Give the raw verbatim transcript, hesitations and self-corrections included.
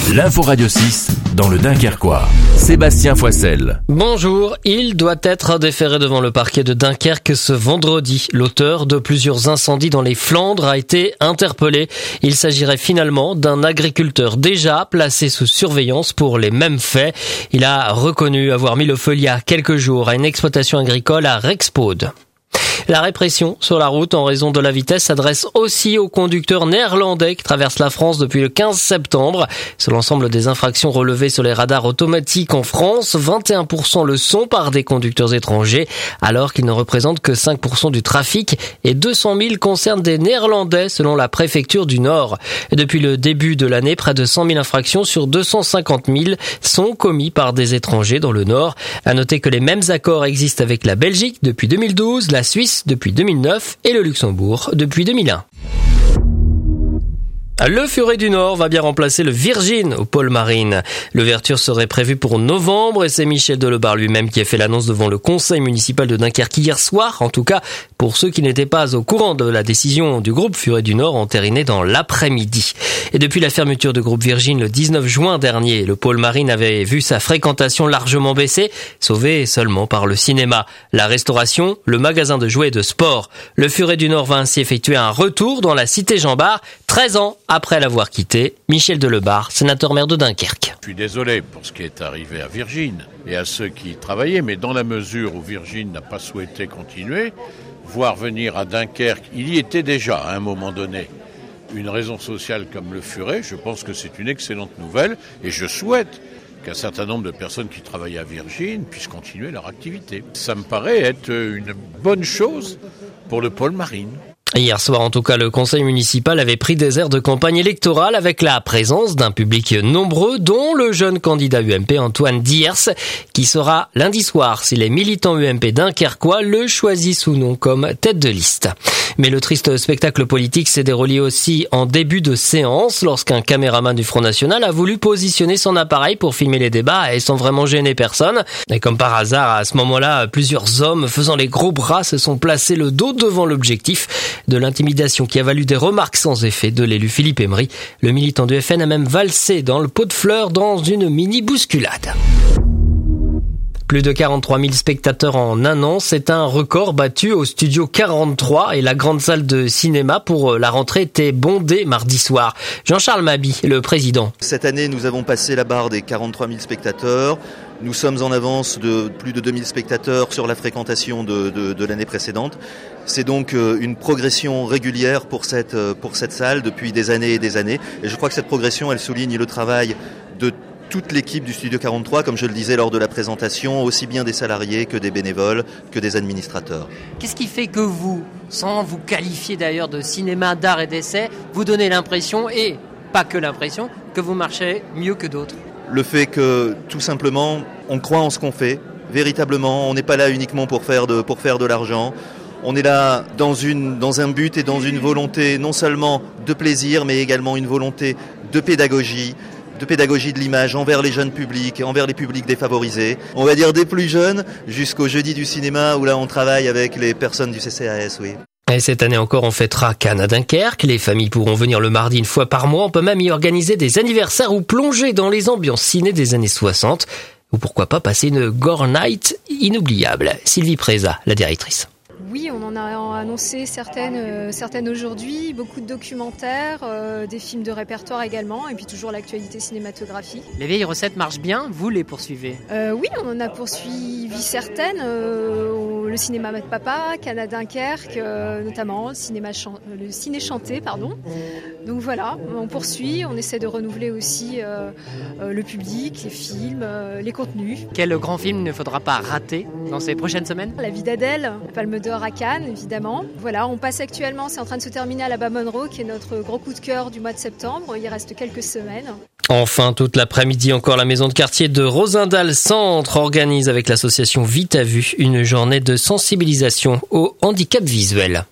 L'info Radio six dans le Dunkerquois. Sébastien Foissel. Bonjour, il doit être déféré devant le parquet de Dunkerque ce vendredi. L'auteur de plusieurs incendies dans les Flandres a été interpellé. Il s'agirait finalement d'un agriculteur déjà placé sous surveillance pour les mêmes faits. Il a reconnu avoir mis le feu il y a quelques jours à une exploitation agricole à Rexpode. La répression sur la route en raison de la vitesse s'adresse aussi aux conducteurs néerlandais qui traversent la France depuis le quinze septembre. Sur l'ensemble des infractions relevées sur les radars automatiques en France, vingt et un pour cent le sont par des conducteurs étrangers, alors qu'ils ne représentent que cinq pour cent du trafic et deux cent mille concernent des Néerlandais selon la préfecture du Nord. Et depuis le début de l'année, près de cent mille infractions sur deux cent cinquante mille sont commis par des étrangers dans le Nord. À noter que les mêmes accords existent avec la Belgique depuis deux mille douze, la Suisse depuis deux mille neuf et le Luxembourg depuis deux mille un. Le Furet du Nord va bien remplacer le Virgin au pôle Marine. L'ouverture serait prévue pour novembre et c'est Michel Delebarre lui-même qui a fait l'annonce devant le conseil municipal de Dunkerque hier soir. En tout cas, pour ceux qui n'étaient pas au courant de la décision du groupe Furet du Nord entérinée dans l'après-midi. Et depuis la fermeture de groupe Virgin le dix-neuf juin dernier, le pôle Marine avait vu sa fréquentation largement baisser, sauvée seulement par le cinéma, la restauration, le magasin de jouets et de sport. Le Furet du Nord va ainsi effectuer un retour dans la cité Jean-Bart, treize ans après l'avoir quitté. Michel Delebarre, sénateur-maire de Dunkerque. Je suis désolé pour ce qui est arrivé à Virgin et à ceux qui y travaillaient, mais dans la mesure où Virgin n'a pas souhaité continuer, voir venir à Dunkerque, il y était déjà à un moment donné, une raison sociale comme le Furet, je pense que c'est une excellente nouvelle et je souhaite qu'un certain nombre de personnes qui travaillent à Virgin puissent continuer leur activité. Ça me paraît être une bonne chose pour le pôle Marine. Hier soir, en tout cas, le conseil municipal avait pris des airs de campagne électorale avec la présence d'un public nombreux, dont le jeune candidat U M P Antoine Diers, qui sera lundi soir, si les militants U M P dunkerquois le choisissent ou non comme tête de liste. Mais le triste spectacle politique s'est déroulé aussi en début de séance, lorsqu'un caméraman du Front National a voulu positionner son appareil pour filmer les débats et sans vraiment gêner personne. Et comme par hasard, à ce moment-là, plusieurs hommes faisant les gros bras se sont placés le dos devant l'objectif, de l'intimidation qui a valu des remarques sans effet de l'élu Philippe Emery. Le militant du F N a même valsé dans le pot de fleurs dans une mini-bousculade. Plus de quarante-trois mille spectateurs en un an, c'est un record battu au studio quarante-trois et la grande salle de cinéma pour la rentrée était bondée mardi soir. Jean-Charles Mabi, le président. Cette année, nous avons passé la barre des quarante-trois mille spectateurs. Nous sommes en avance de plus de deux mille spectateurs sur la fréquentation de, de, de l'année précédente. C'est donc une progression régulière pour cette, pour cette salle depuis des années et des années. Et je crois que cette progression, elle souligne le travail de toute l'équipe du Studio quarante-trois, comme je le disais lors de la présentation, aussi bien des salariés que des bénévoles, que des administrateurs. Qu'est-ce qui fait que vous, sans vous qualifier d'ailleurs de cinéma d'art et d'essai, vous donnez l'impression, et pas que l'impression, que vous marchez mieux que d'autres ? Le fait que, tout simplement, on croit en ce qu'on fait, véritablement. On n'est pas là uniquement pour faire de, pour faire de l'argent. On est là dans, une, dans un but et dans une volonté non seulement de plaisir, mais également une volonté de pédagogie, de pédagogie de l'image envers les jeunes publics, envers les publics défavorisés. On va dire des plus jeunes jusqu'au jeudi du cinéma où là on travaille avec les personnes du C C A S, oui. Et cette année encore, on fêtera Cannes à Dunkerque. Les familles pourront venir le mardi une fois par mois. On peut même y organiser des anniversaires ou plonger dans les ambiances ciné des années soixante. Ou pourquoi pas passer une Gore Night inoubliable. Sylvie Préza, la directrice. Oui, on en a annoncé certaines, euh, certaines aujourd'hui, beaucoup de documentaires, euh, des films de répertoire également, et puis toujours l'actualité cinématographique. Les vieilles recettes marchent bien, vous les poursuivez ? euh, Oui, on en a poursuivi certaines, euh, le cinéma Mad Papa, Cannes à Dunkerque, euh, notamment, le, cinéma chan- le ciné chanté, pardon. Donc voilà, on poursuit, on essaie de renouveler aussi euh, euh, le public, les films, euh, les contenus. Quel grand film ne faudra pas rater dans ces prochaines semaines ? La vie d'Adèle, la Palme d'Or à Cannes, évidemment. Voilà, on passe actuellement, c'est en train de se terminer à la Monroe, qui est notre gros coup de cœur du mois de septembre. Il reste quelques semaines. Enfin, toute l'après-midi, encore la maison de quartier de Rosendal Centre organise avec l'association Vite à Vue une journée de sensibilisation au handicap visuel.